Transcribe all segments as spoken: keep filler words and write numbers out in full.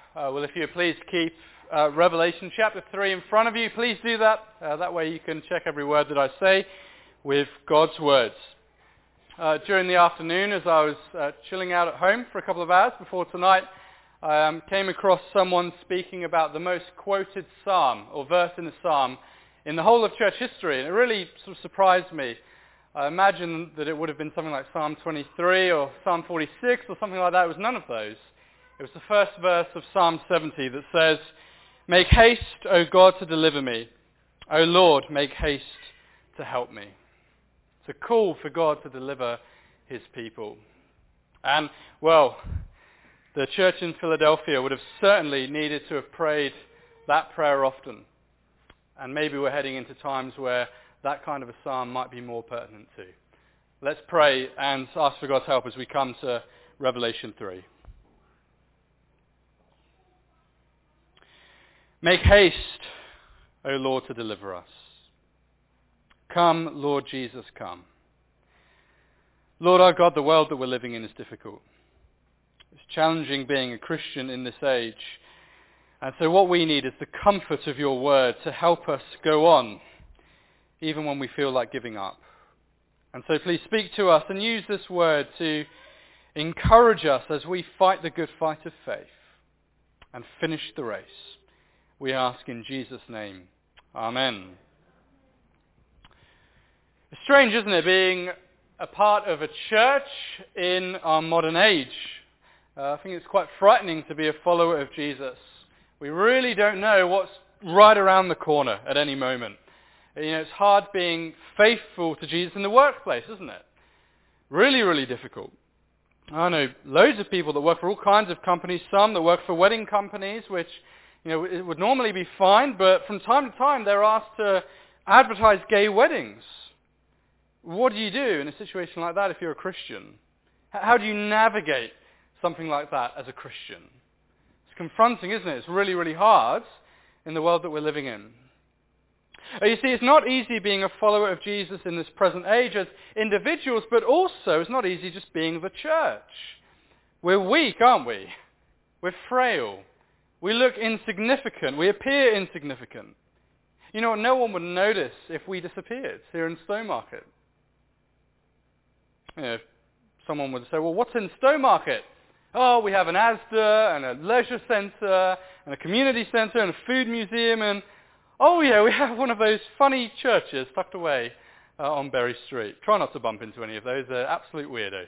Uh, well, if you please keep uh, Revelation chapter three in front of you, please do that. Uh, that way you can check every word that I say with God's words. Uh, during the afternoon, as I was uh, chilling out at home for a couple of hours before tonight, I um, came across someone speaking about the most quoted psalm or verse in the psalm in the whole of church history, and it really sort of surprised me. I imagine that it would have been something like Psalm twenty-three or Psalm forty-six or something like that. It was none of those. It was the first verse of Psalm seventy that says, "Make haste, O God, to deliver me. O Lord, make haste to help me." It's a call for God to deliver his people. And, well, the church in Philadelphia would have certainly needed to have prayed that prayer often. And maybe we're heading into times where that kind of a psalm might be more pertinent too. Let's pray and ask for God's help as we come to Revelation three. Make haste, O Lord, to deliver us. Come, Lord Jesus, come. Lord our God, the world that we're living in is difficult. It's challenging being a Christian in this age. And so what we need is the comfort of your word to help us go on, even when we feel like giving up. And so please speak to us and use this word to encourage us as we fight the good fight of faith and finish the race. We ask in Jesus' name. Amen. It's strange, isn't it, being a part of a church in our modern age. Uh, I think it's quite frightening to be a follower of Jesus. We really don't know what's right around the corner at any moment. You know, it's hard being faithful to Jesus in the workplace, isn't it? Really, really difficult. I know loads of people that work for all kinds of companies, some that work for wedding companies, which, you know, it would normally be fine, but from time to time they're asked to advertise gay weddings. What do you do in a situation like that if you're a Christian? How do you navigate something like that as a Christian? It's confronting, isn't it? It's really, really hard in the world that we're living in. You see, it's not easy being a follower of Jesus in this present age as individuals, but also it's not easy just being the church. We're weak, aren't we? We're frail. We look insignificant. We appear insignificant. You know what? No one would notice if we disappeared here in Stowmarket. You know, if someone would say, well, what's in Stowmarket? Oh, we have an Asda and a leisure centre and a community centre and a food museum and, oh yeah, we have one of those funny churches tucked away uh, on Berry Street. Try not to bump into any of those. They're absolute weirdos.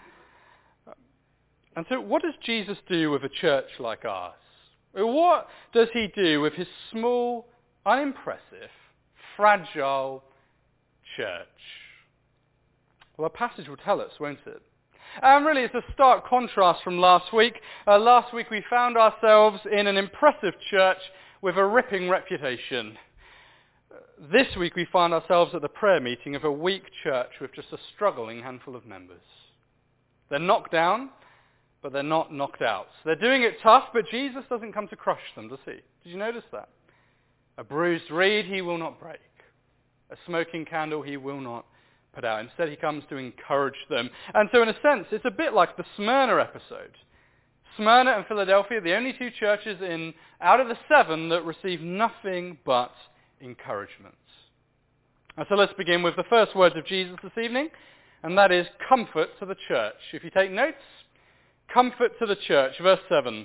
And so what does Jesus do with a church like ours? What does he do with his small, unimpressive, fragile church? Well, a passage will tell us, won't it? And really, it's a stark contrast from last week. Uh, last week we found ourselves in an impressive church with a ripping reputation. This week we find ourselves at the prayer meeting of a weak church with just a struggling handful of members. They're knocked down, but they're not knocked out. They're doing it tough, but Jesus doesn't come to crush them, does he? Did you notice that? A bruised reed he will not break. A smoking candle he will not put out. Instead, he comes to encourage them. And so in a sense, it's a bit like the Smyrna episode. Smyrna and Philadelphia, the only two churches in out of the seven that receive nothing but encouragement. And so let's begin with the first words of Jesus this evening, and that is comfort to the church. If you take notes, comfort to the church, verse seven.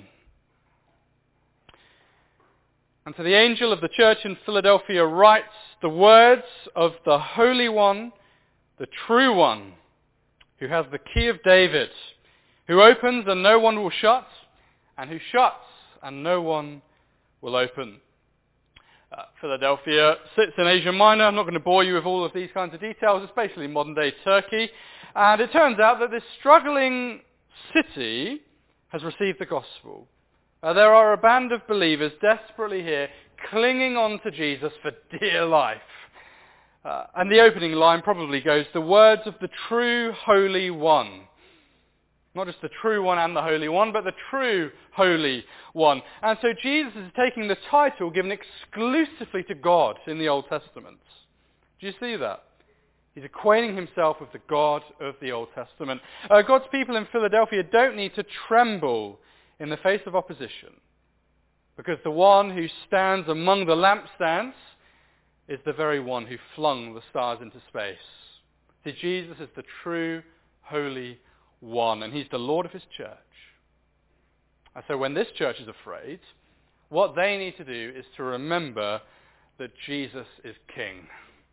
And to the angel of the church in Philadelphia writes the words of the Holy One, the true one, who has the key of David, who opens and no one will shut, and who shuts and no one will open. Uh, Philadelphia sits in Asia Minor. I'm not going to bore you with all of these kinds of details. It's basically modern-day Turkey. And it turns out that this struggling city has received the gospel. Uh, there are a band of believers desperately here, clinging on to Jesus for dear life. Uh, and the opening line probably goes, the words of the true Holy One. Not just the true one and the Holy One, but the true Holy One. And so Jesus is taking the title given exclusively to God in the Old Testament. Do you see that? He's equating himself with the God of the Old Testament. Uh, God's people in Philadelphia don't need to tremble in the face of opposition. Because the one who stands among the lampstands is the very one who flung the stars into space. See, Jesus is the true, holy one, and he's the Lord of his church. And so when this church is afraid, what they need to do is to remember that Jesus is king.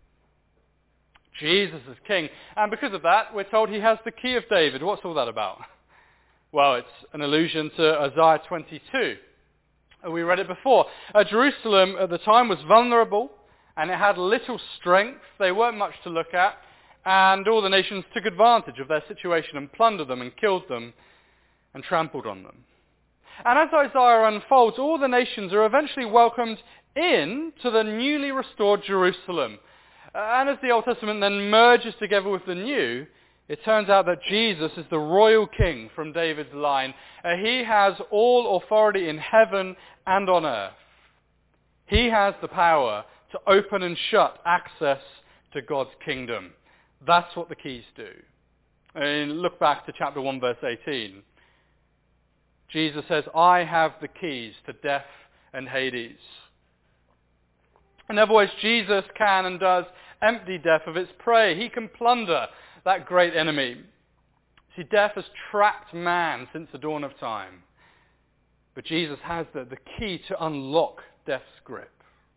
Jesus is king. And because of that, we're told he has the key of David. What's all that about? Well, it's an allusion to Isaiah twenty-two. We read it before. Uh, Jerusalem at the time was vulnerable, and it had little strength. They weren't much to look at, and all the nations took advantage of their situation and plundered them and killed them and trampled on them. And as Isaiah unfolds, all the nations are eventually welcomed in to the newly restored Jerusalem. Uh, and as the Old Testament then merges together with the New, it turns out that Jesus is the royal king from David's line. Uh, he has all authority in heaven and on earth. He has the power to open and shut access to God's kingdom. That's what the keys do. And look back to chapter one, verse eighteen. Jesus says, I have the keys to death and Hades. In other words, Jesus can and does empty death of its prey. He can plunder that great enemy. See, death has trapped man since the dawn of time. But Jesus has the, the key to unlock death's grip.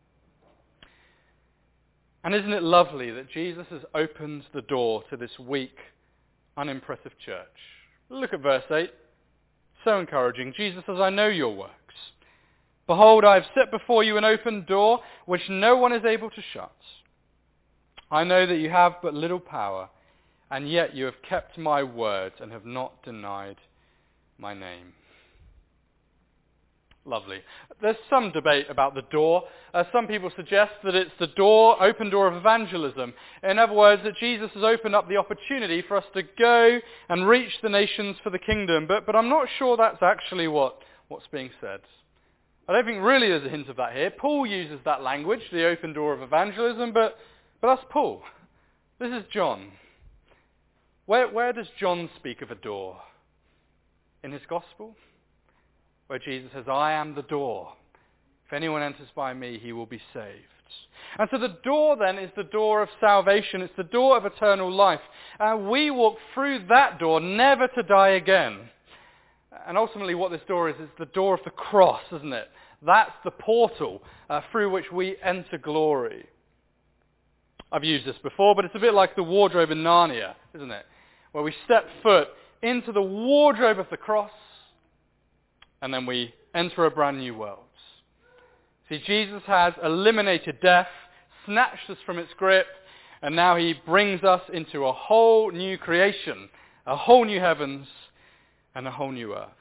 And isn't it lovely that Jesus has opened the door to this weak, unimpressive church? Look at verse eight. So encouraging. Jesus says, I know your works. Behold, I have set before you an open door which no one is able to shut. I know that you have but little power, and yet you have kept my words and have not denied my name. Lovely. There's some debate about the door. Uh, some people suggest that it's the door, open door of evangelism. In other words, that Jesus has opened up the opportunity for us to go and reach the nations for the kingdom. But, but I'm not sure that's actually what, what's being said. I don't think really there's a hint of that here. Paul uses that language, the open door of evangelism, but, but that's Paul. This is John. Where, where does John speak of a door? In his gospel? Where Jesus says, I am the door. If anyone enters by me, he will be saved. And so the door then is the door of salvation. It's the door of eternal life. And we walk through that door never to die again. And ultimately what this door is, is the door of the cross, isn't it? That's the portal uh, through which we enter glory. I've used this before, but it's a bit like the wardrobe in Narnia, isn't it? Where we step foot into the wardrobe of the cross, and then we enter a brand new world. See, Jesus has eliminated death, snatched us from its grip, and now he brings us into a whole new creation, a whole new heavens, and a whole new earth.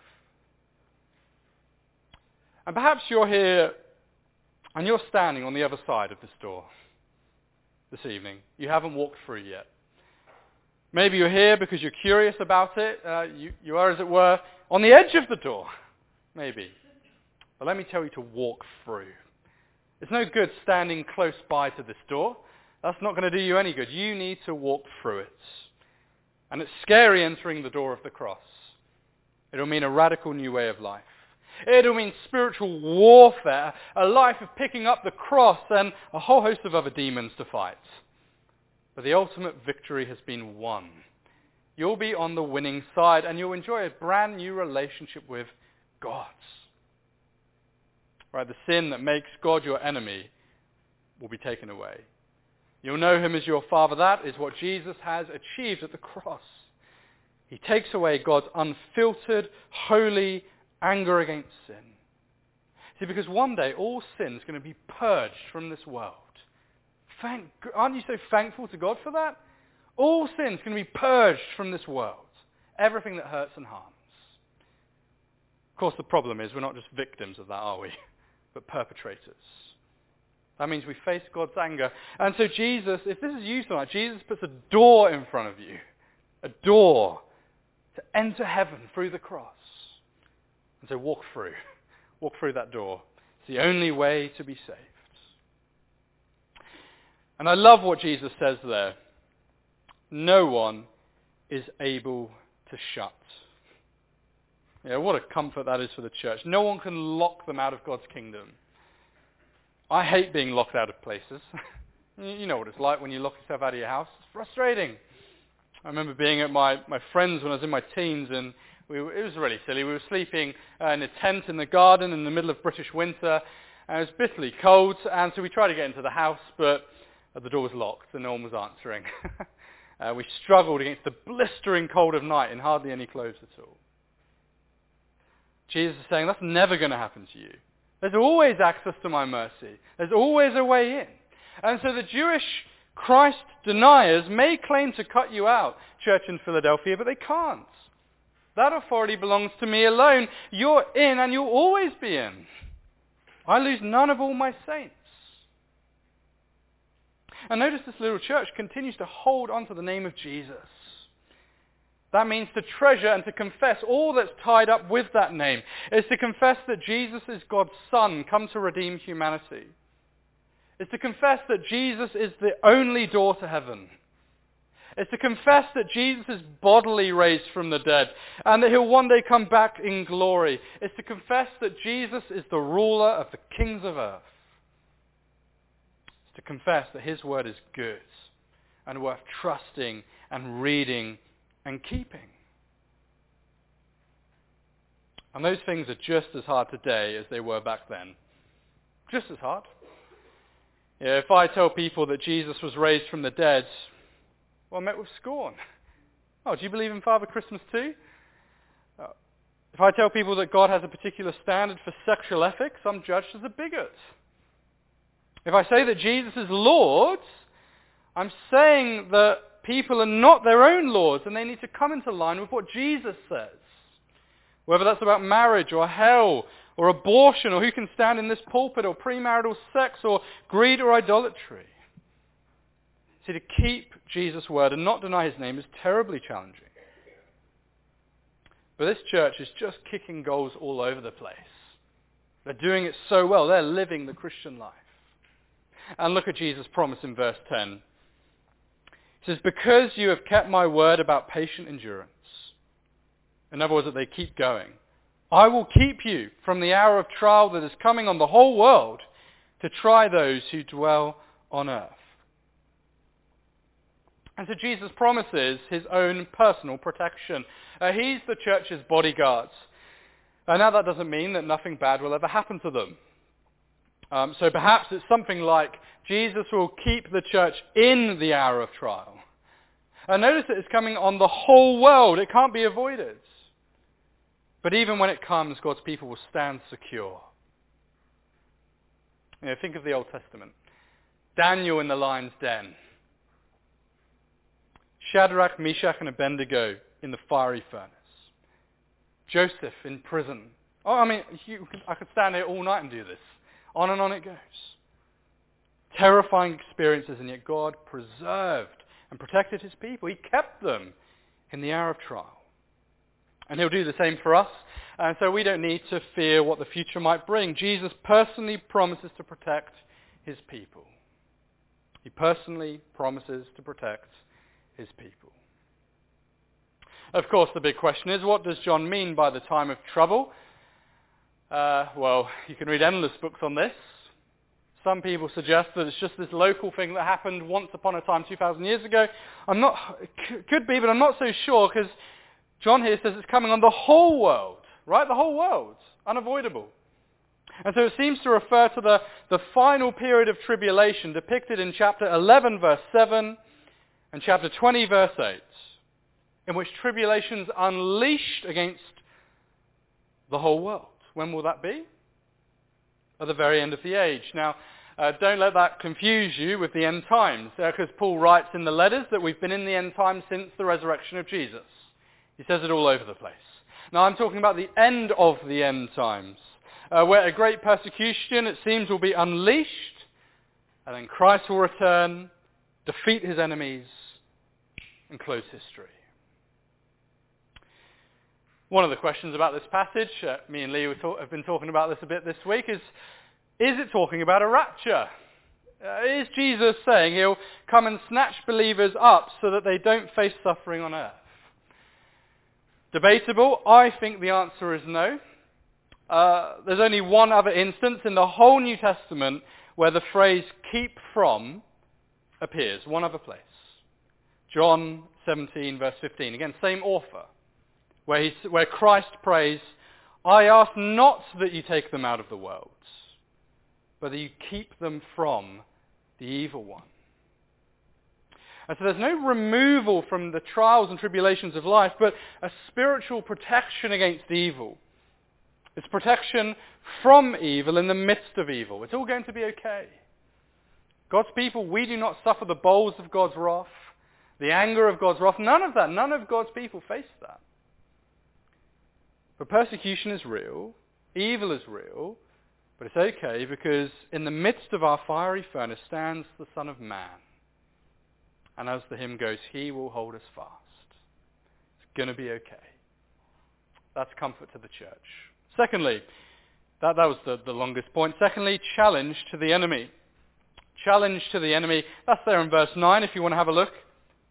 And perhaps you're here, and you're standing on the other side of this door this evening. You haven't walked through yet. Maybe you're here because you're curious about it. Uh, you, you are, as it were, on the edge of the door. Maybe. But let me tell you to walk through. It's no good standing close by to this door. That's not going to do you any good. You need to walk through it. And it's scary entering the door of the cross. It'll mean a radical new way of life. It'll mean spiritual warfare, a life of picking up the cross and a whole host of other demons to fight. But the ultimate victory has been won. You'll be on the winning side and you'll enjoy a brand new relationship with God. Right, the sin that makes God your enemy will be taken away. You'll know him as your Father. That is what Jesus has achieved at the cross. He takes away God's unfiltered, holy anger against sin. See, because one day all sin is going to be purged from this world. Thank, aren't you so thankful to God for that? All sin is going to be purged from this world. Everything that hurts and harms. Of course, the problem is we're not just victims of that, are we? But perpetrators. That means we face God's anger. And so Jesus, if this is you tonight, Jesus puts a door in front of you. A door to enter heaven through the cross. And so walk through. Walk through that door. It's the only way to be saved. And I love what Jesus says there. No one is able to shut. Yeah, what a comfort that is for the church. No one can lock them out of God's kingdom. I hate being locked out of places. You know what it's like when you lock yourself out of your house. It's frustrating. I remember being at my, my friends when I was in my teens, and we were, it was really silly. We were sleeping uh, in a tent in the garden in the middle of British winter, and it was bitterly cold, and so we tried to get into the house, but uh, the door was locked and no one was answering. uh, we struggled against the blistering cold of night in hardly any clothes at all. Jesus is saying that's never going to happen to you. There's always access to my mercy. There's always a way in. And so the Jewish Christ deniers may claim to cut you out, church in Philadelphia, but they can't. That authority belongs to me alone. You're in and you'll always be in. I lose none of all my saints. And notice this little church continues to hold on to the name of Jesus. That means to treasure and to confess all that's tied up with that name. It's to confess that Jesus is God's Son, come to redeem humanity. It's to confess that Jesus is the only door to heaven. It's to confess that Jesus is bodily raised from the dead and that he'll one day come back in glory. It's to confess that Jesus is the ruler of the kings of earth. It's to confess that his word is good and worth trusting and reading and keeping. And those things are just as hard today as they were back then. Just as hard. Yeah, if I tell people that Jesus was raised from the dead, well, I'm met with scorn. Oh, do you believe in Father Christmas too? Uh, if I tell people that God has a particular standard for sexual ethics, I'm judged as a bigot. If I say that Jesus is Lord, I'm saying that people are not their own lords and they need to come into line with what Jesus says. Whether that's about marriage or hell or abortion or who can stand in this pulpit or premarital sex or greed or idolatry. See, to keep Jesus' word and not deny his name is terribly challenging. But this church is just kicking goals all over the place. They're doing it so well. They're living the Christian life. And look at Jesus' promise in verse ten. It says, because you have kept my word about patient endurance. In other words, that they keep going. I will keep you from the hour of trial that is coming on the whole world to try those who dwell on earth. And so Jesus promises his own personal protection. Uh, he's the church's bodyguard. Uh, now that doesn't mean that nothing bad will ever happen to them. Um, so perhaps it's something like Jesus will keep the church in the hour of trial. And notice that it's coming on the whole world. It can't be avoided. But even when it comes, God's people will stand secure. You know, think of the Old Testament. Daniel in the lion's den. Shadrach, Meshach, and Abednego in the fiery furnace. Joseph in prison. Oh, I mean, you, I could stand here all night and do this. On and on it goes. Terrifying experiences, and yet God preserved and protected his people. He kept them in the hour of trial. And he'll do the same for us. And so we don't need to fear what the future might bring. Jesus personally promises to protect his people. He personally promises to protect his people. Of course, the big question is, what does John mean by the time of trouble? Uh, well, you can read endless books on this. Some people suggest that it's just this local thing that happened once upon a time two thousand years ago. I'm not, it could be, but I'm not so sure, because John here says it's coming on the whole world, right? The whole world. Unavoidable. And so it seems to refer to the, the final period of tribulation depicted in chapter eleven, verse seven, and chapter twenty, verse eight, in which tribulation's unleashed against the whole world. When will that be? At the very end of the age. Now, uh, don't let that confuse you with the end times, because uh, Paul writes in the letters that we've been in the end times since the resurrection of Jesus. He says it all over the place. Now, I'm talking about the end of the end times, uh, where a great persecution, it seems, will be unleashed, and then Christ will return, defeat his enemies, and close history. One of the questions about this passage, uh, me and Lee have been talking about this a bit this week, is, is it talking about a rapture? Uh, is Jesus saying he'll come and snatch believers up so that they don't face suffering on earth? Debatable? I think the answer is no. Uh, there's only one other instance in the whole New Testament where the phrase keep from appears. One other place. John seventeen verse fifteen. Again, same author. Where, he, where Christ prays, I ask not that you take them out of the world, but that you keep them from the evil one. And so there's no removal from the trials and tribulations of life, but a spiritual protection against evil. It's protection from evil in the midst of evil. It's all going to be okay. God's people, we do not suffer the bowls of God's wrath, the anger of God's wrath. None of that. None of God's people face that. But persecution is real. Evil is real. But it's okay because in the midst of our fiery furnace stands the Son of Man. And as the hymn goes, he will hold us fast. It's going to be okay. That's comfort to the church. Secondly, that, that was the, the longest point. Secondly, challenge to the enemy. Challenge to the enemy. That's there in verse nine if you want to have a look.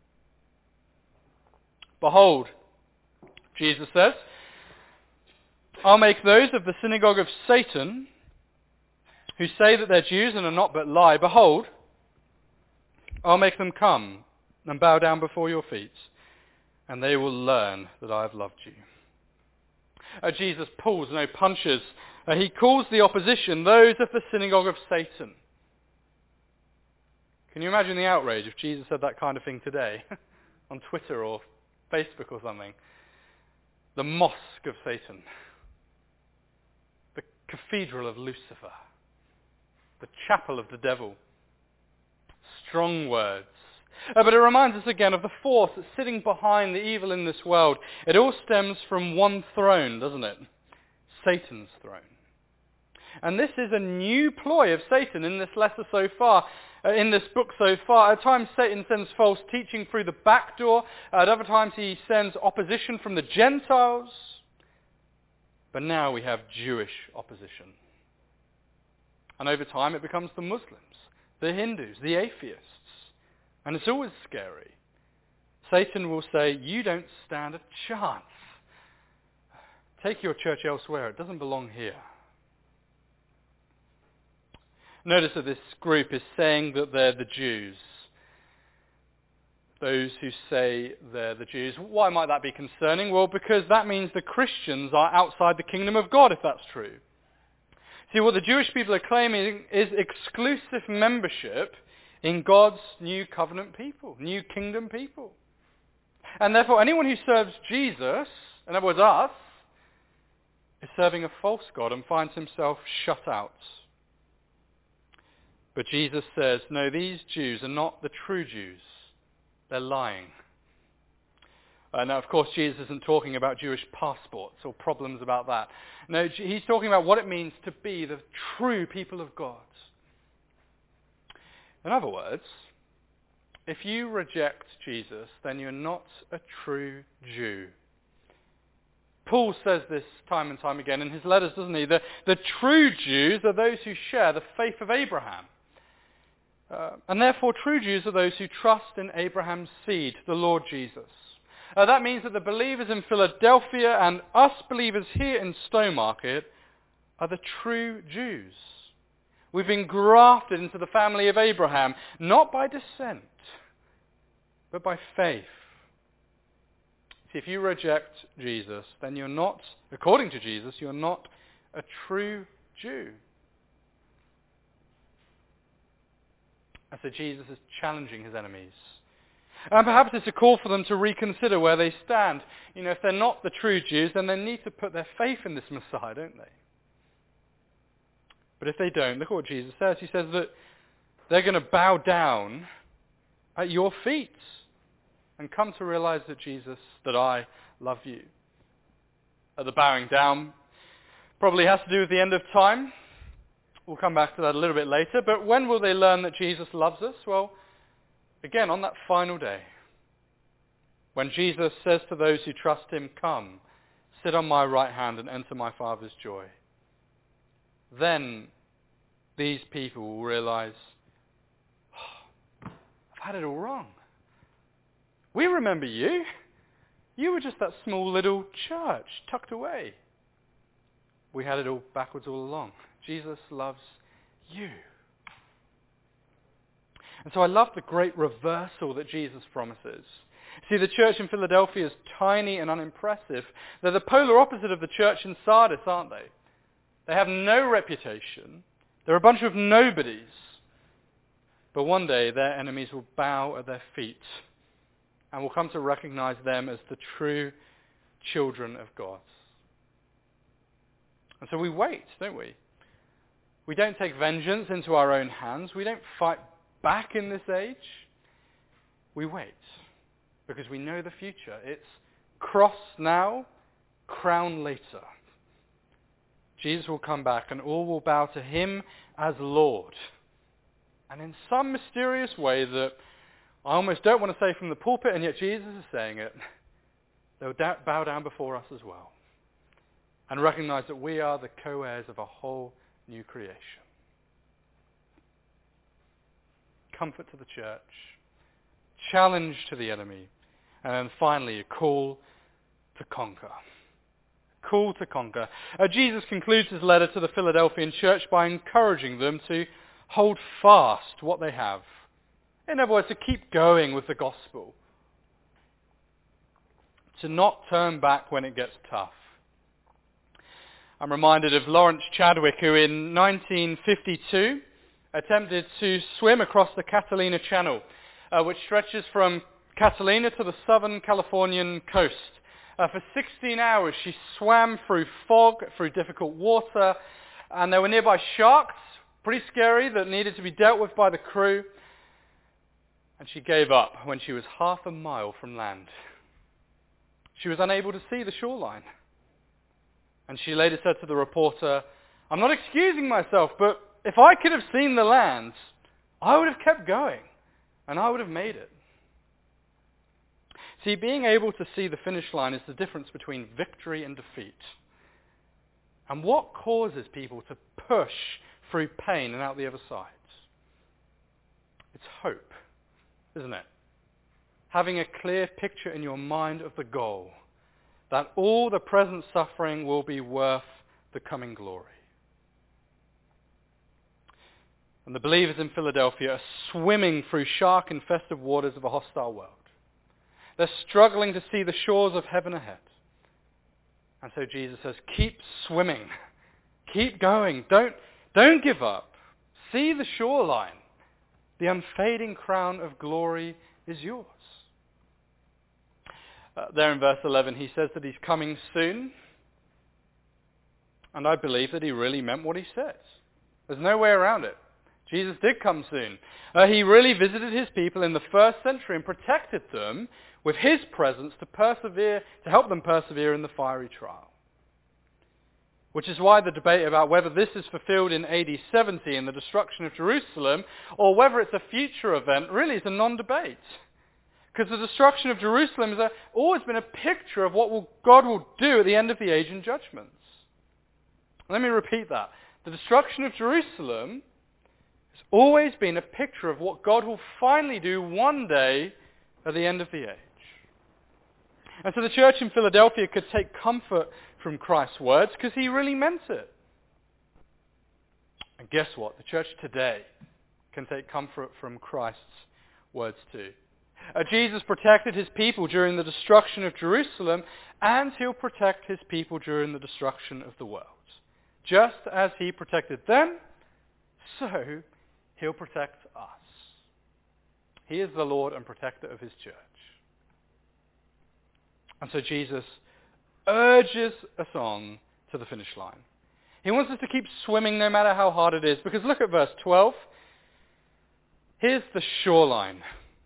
Behold, Jesus says, I'll make those of the synagogue of Satan who say that they're Jews and are not but lie. Behold, I'll make them come and bow down before your feet, and they will learn that I have loved you. Uh, Jesus pulls, no punches. Uh, he calls the opposition those of the synagogue of Satan. Can you imagine the outrage if Jesus said that kind of thing today on Twitter or Facebook or something? The mosque of Satan. The cathedral of Lucifer. The chapel of the devil. Strong words. Uh, but it reminds us again of the force that's sitting behind the evil in this world. It all stems from one throne, doesn't it? Satan's throne. And this is a new ploy of Satan in this letter so far, uh, in this book so far. At times Satan sends false teaching through the back door. At other times he sends opposition from the Gentiles. But now we have Jewish opposition. And over time it becomes the Muslims, the Hindus, the atheists. And it's always scary. Satan will say, you don't stand a chance. Take your church elsewhere. It doesn't belong here. Notice that this group is saying that they're the Jews. Those who say they're the Jews. Why might that be concerning? Well, because that means the Christians are outside the kingdom of God, if that's true. See, what the Jewish people are claiming is exclusive membership in God's new covenant people, new kingdom people. And therefore, anyone who serves Jesus, in other words us, is serving a false God and finds himself shut out. But Jesus says, no, these Jews are not the true Jews. They're lying. Uh, now, of course, Jesus isn't talking about Jewish passports or problems about that. No, he's talking about what it means to be the true people of God. In other words, if you reject Jesus, then you're not a true Jew. Paul says this time and time again in his letters, doesn't he? The, the true Jews are those who share the faith of Abraham. Uh, and therefore, true Jews are those who trust in Abraham's seed, the Lord Jesus. Uh, that means that the believers in Philadelphia and us believers here in Stowmarket are the true Jews. We've been grafted into the family of Abraham, not by descent, but by faith. See, if you reject Jesus, then you're not, according to Jesus, you're not a true Jew. And so Jesus is challenging his enemies. And perhaps it's a call for them to reconsider where they stand. You know, if they're not the true Jews, then they need to put their faith in this Messiah, don't they? But if they don't, look at what Jesus says. He says that they're going to bow down at your feet and come to realize that Jesus, that I love you. Uh, the bowing down probably has to do with the end of time. We'll come back to that a little bit later. But when will they learn that Jesus loves us? Well, again, on that final day, when Jesus says to those who trust him, come, sit on my right hand and enter my Father's joy. Then these people will realize, oh, I've had it all wrong. We remember you. You were just that small little church tucked away. We had it all backwards all along. Jesus loves you. And so I love the great reversal that Jesus promises. See, the church in Philadelphia is tiny and unimpressive. They're the polar opposite of the church in Sardis, aren't they? They have no reputation. They're a bunch of nobodies. But one day their enemies will bow at their feet and will come to recognize them as the true children of God. And so we wait, don't we? We don't take vengeance into our own hands. We don't fight back in this age. We wait because we know the future. It's cross now, crown later. Jesus will come back and all will bow to him as Lord. And in some mysterious way that I almost don't want to say from the pulpit, and yet Jesus is saying it, they'll bow down before us as well and recognize that we are the co-heirs of a whole new creation. Comfort to the church, challenge to the enemy, and then finally a call to conquer. Call to conquer. Uh, Jesus concludes his letter to the Philadelphian church by encouraging them to hold fast what they have. In other words, to keep going with the gospel. To not turn back when it gets tough. I'm reminded of Lawrence Chadwick, who in nineteen fifty-two attempted to swim across the Catalina Channel, uh, which stretches from Catalina to the southern Californian coast. Uh, for sixteen hours she swam through fog, through difficult water, and there were nearby sharks, pretty scary, that needed to be dealt with by the crew. And she gave up when she was half a mile from land. She was unable to see the shoreline. And she later said to the reporter, "I'm not excusing myself, but if I could have seen the land, I would have kept going, and I would have made it." See, being able to see the finish line is the difference between victory and defeat. And what causes people to push through pain and out the other side? It's hope, isn't it? Having a clear picture in your mind of the goal, that all the present suffering will be worth the coming glory. And the believers in Philadelphia are swimming through shark-infested waters of a hostile world. They're struggling to see the shores of heaven ahead. And so Jesus says, keep swimming. Keep going. Don't, don't give up. See the shoreline. The unfading crown of glory is yours. Uh, there in verse eleven, he says that he's coming soon. And I believe that he really meant what he said. There's no way around it. Jesus did come soon. Uh, he really visited his people in the first century and protected them with his presence to persevere, to help them persevere in the fiery trial. Which is why the debate about whether this is fulfilled in A D seventy in the destruction of Jerusalem, or whether it's a future event, really is a non-debate. Because the destruction of Jerusalem has always been a picture of what will, God will do at the end of the age in judgments. Let me repeat that. The destruction of Jerusalem has always been a picture of what God will finally do one day at the end of the age. And so the church in Philadelphia could take comfort from Christ's words because he really meant it. And guess what? The church today can take comfort from Christ's words too. Uh, Jesus protected his people during the destruction of Jerusalem, and he'll protect his people during the destruction of the world. Just as he protected them, so he'll protect us. He is the Lord and protector of his church. And so Jesus urges us on to the finish line. He wants us to keep swimming no matter how hard it is. Because look at verse twelve. Here's the shoreline.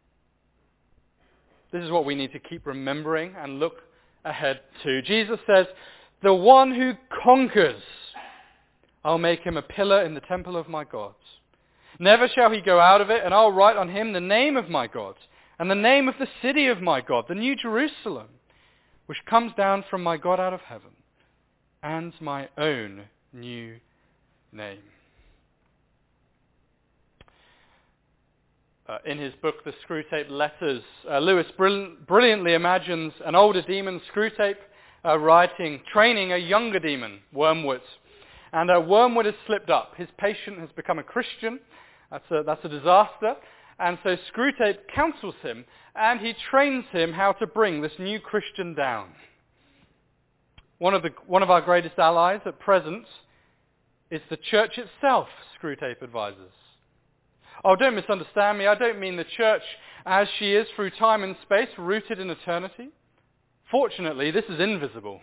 This is what we need to keep remembering and look ahead to. Jesus says, the one who conquers, I'll make him a pillar in the temple of my God. Never shall he go out of it, and I'll write on him the name of my God, and the name of the city of my God, the new Jerusalem, which comes down from my God out of heaven, and my own new name. Uh, in his book, The Screwtape Letters, uh, Lewis brill- brilliantly imagines an older demon, Screwtape, uh, writing, training a younger demon, Wormwood. And uh, Wormwood has slipped up. His patient has become a Christian. That's a, that's a disaster. And so Screwtape counsels him, and he trains him how to bring this new Christian down. One of, the, one of our greatest allies at present is the church itself, Screwtape advises. Oh, don't misunderstand me. I don't mean the church as she is through time and space, rooted in eternity. Fortunately, this is invisible.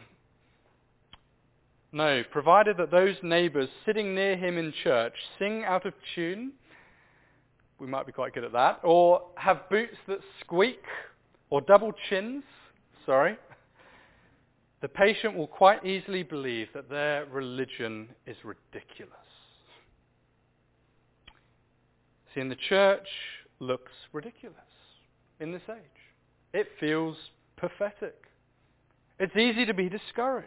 No, provided that those neighbours sitting near him in church sing out of tune, we might be quite good at that, or have boots that squeak, or double chins, sorry, the patient will quite easily believe that their religion is ridiculous. See, and the church looks ridiculous in this age. It feels pathetic. It's easy to be discouraged.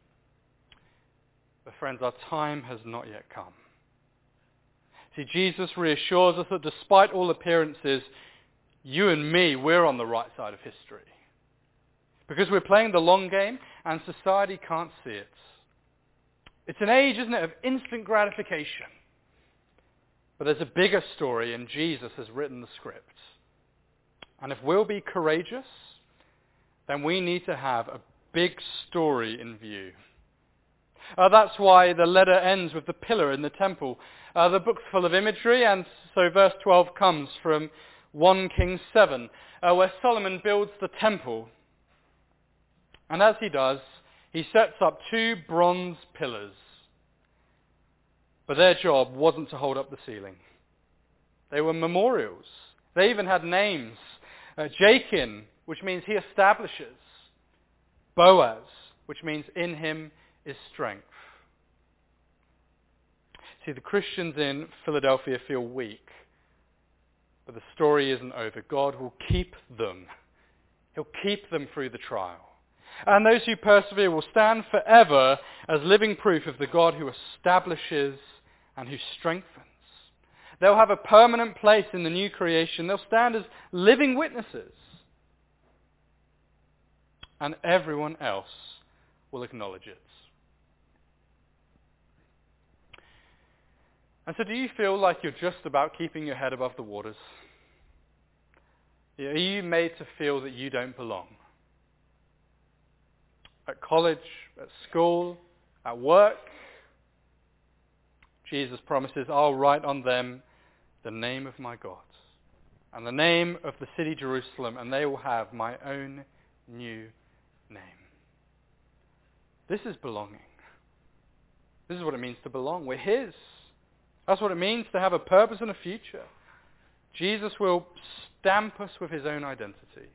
But friends, our time has not yet come. See, Jesus reassures us that despite all appearances, you and me, we're on the right side of history. Because we're playing the long game and society can't see it. It's an age, isn't it, of instant gratification. But there's a bigger story, and Jesus has written the script. And if we'll be courageous, then we need to have a big story in view. Uh, that's why the letter ends with the pillar in the temple. Uh, the book's full of imagery, and so verse twelve comes from First Kings seven, uh, where Solomon builds the temple. And as he does, he sets up two bronze pillars. But their job wasn't to hold up the ceiling. They were memorials. They even had names. Uh, Jachin, which means he establishes. Boaz, which means in him is strength. See, the Christians in Philadelphia feel weak. But the story isn't over. God will keep them. He'll keep them through the trial. And those who persevere will stand forever as living proof of the God who establishes and who strengthens. They'll have a permanent place in the new creation. They'll stand as living witnesses. And everyone else will acknowledge it. And so do you feel like you're just about keeping your head above the waters? Are you made to feel that you don't belong? At college, at school, at work, Jesus promises, I'll write on them the name of my God and the name of the city Jerusalem, and they will have my own new name. This is belonging. This is what it means to belong. We're his. That's what it means to have a purpose and a future. Jesus will stamp us with his own identity.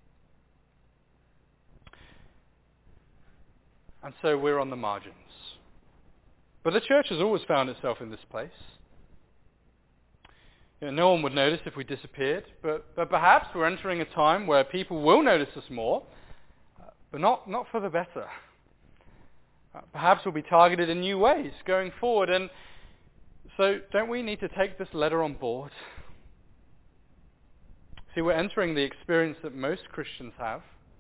And so we're on the margins. But the church has always found itself in this place. You know, no one would notice if we disappeared, but, but perhaps we're entering a time where people will notice us more, uh, but not, not for the better. Uh, perhaps we'll be targeted in new ways going forward, and so don't we need to take this letter on board? See, we're entering the experience that most Christians have.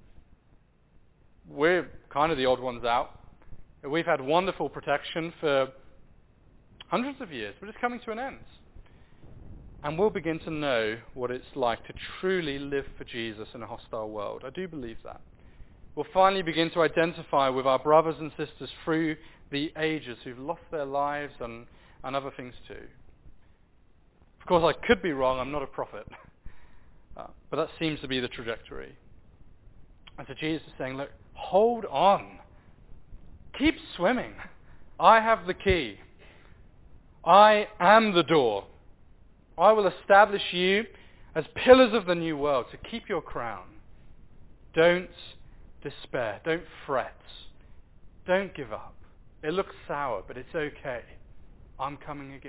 We're kind of the odd ones out. We've had wonderful protection for hundreds of years, but it's coming to an end. And we'll begin to know what it's like to truly live for Jesus in a hostile world. I do believe that. We'll finally begin to identify with our brothers and sisters through the ages who've lost their lives and, and other things too. Of course, I could be wrong. I'm not a prophet. Uh, but that seems to be the trajectory. And so Jesus is saying, look, hold on. Keep swimming. I have the key. I am the door. I will establish you as pillars of the new world to keep your crown. Don't despair. Don't fret. Don't give up. It looks sour, but it's okay. I'm coming again.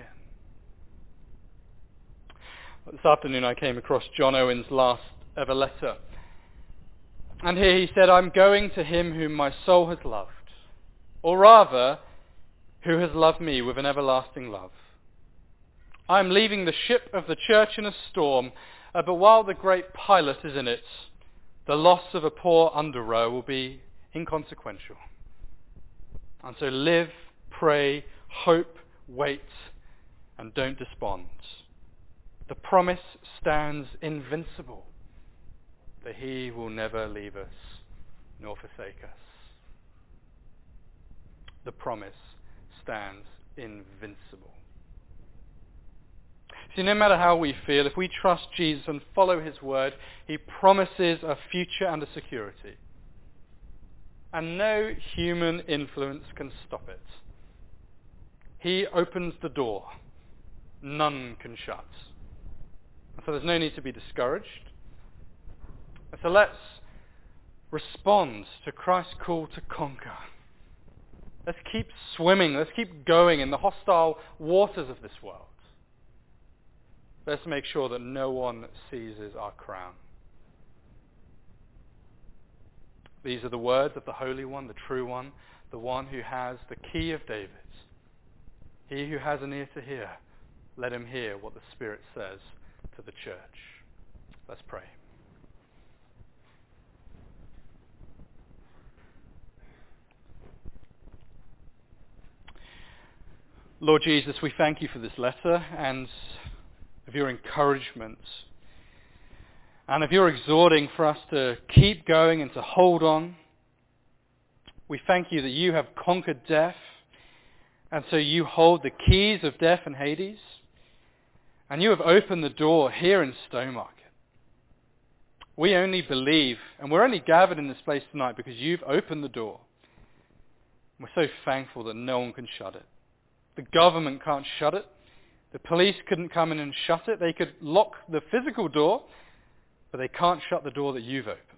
This afternoon I came across John Owen's last ever letter. And here he said, I'm going to him whom my soul has loved, or rather, who has loved me with an everlasting love. I'm leaving the ship of the church in a storm, uh, but while the great pilot is in it, the loss of a poor under row will be inconsequential. And so live, pray, hope, wait, and don't despond. The promise stands invincible, that he will never leave us nor forsake us. The promise stands invincible. See, no matter how we feel, if we trust Jesus and follow his word, he promises a future and a security. And no human influence can stop it. He opens the door. None can shut. And so there's no need to be discouraged. And so let's respond to Christ's call to conquer. Let's keep swimming. Let's keep going in the hostile waters of this world. Let's make sure that no one seizes our crown. These are the words of the Holy One, the true One, the one who has the key of David. He who has an ear to hear, let him hear what the Spirit says to the church. Let's pray. Lord Jesus, we thank you for this letter and of your encouragement and of your exhorting for us to keep going and to hold on. We thank you that you have conquered death, and so you hold the keys of death and Hades, and you have opened the door here in Stowmarket. We only believe, and we're only gathered in this place tonight because you've opened the door. We're so thankful that no one can shut it. The government can't shut it. The police couldn't come in and shut it. They could lock the physical door, but they can't shut the door that you've opened.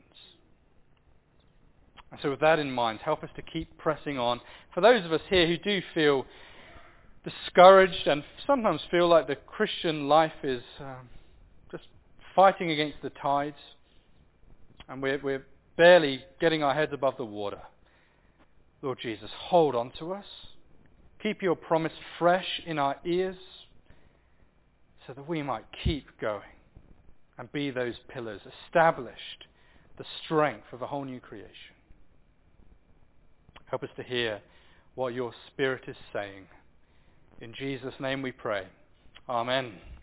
And so with that in mind, help us to keep pressing on. For those of us here who do feel discouraged and sometimes feel like the Christian life is um, just fighting against the tides, and we're, we're barely getting our heads above the water, Lord Jesus, hold on to us. Keep your promise fresh in our ears so that we might keep going and be those pillars, established the strength of a whole new creation. Help us to hear what your Spirit is saying. In Jesus' name we pray. Amen.